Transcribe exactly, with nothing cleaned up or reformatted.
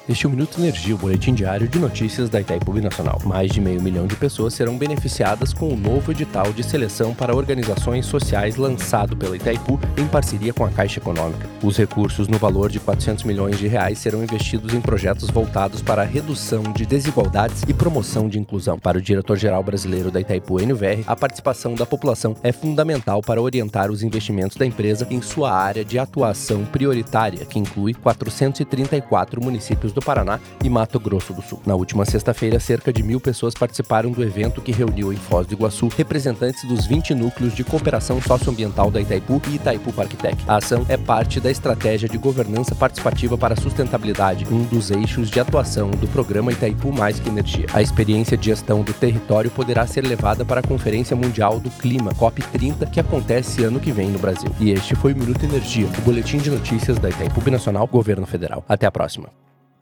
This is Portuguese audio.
Este é o Minuto Energia, o boletim diário de notícias da Itaipu Binacional. Mais de meio milhão de pessoas serão beneficiadas com o novo edital de seleção para organizações sociais lançado pela Itaipu em parceria com a Caixa Econômica. Os recursos no valor de quatrocentos milhões de reais serão investidos em projetos voltados para a redução de desigualdades e promoção de inclusão. Para o diretor-geral brasileiro da Itaipu N V R, a participação da população é fundamental para orientar os investimentos da empresa em sua área de atuação prioritária, que inclui quatrocentos e trinta e quatro municípios do Paraná e Mato Grosso do Sul. Na última sexta-feira, cerca de mil pessoas participaram do evento que reuniu em Foz do Iguaçu representantes dos vinte núcleos de cooperação socioambiental da Itaipu e Itaipu Parktec. A ação é parte da estratégia de governança participativa para a sustentabilidade, um dos eixos de atuação do programa Itaipu Mais que Energia. A experiência de gestão do território poderá ser levada para a Conferência Mundial do Clima, COP trinta, que acontece ano que vem no Brasil. E este foi o Minuto Energia, o boletim de notícias da Itaipu Binacional, Governo Federal. Até a próxima.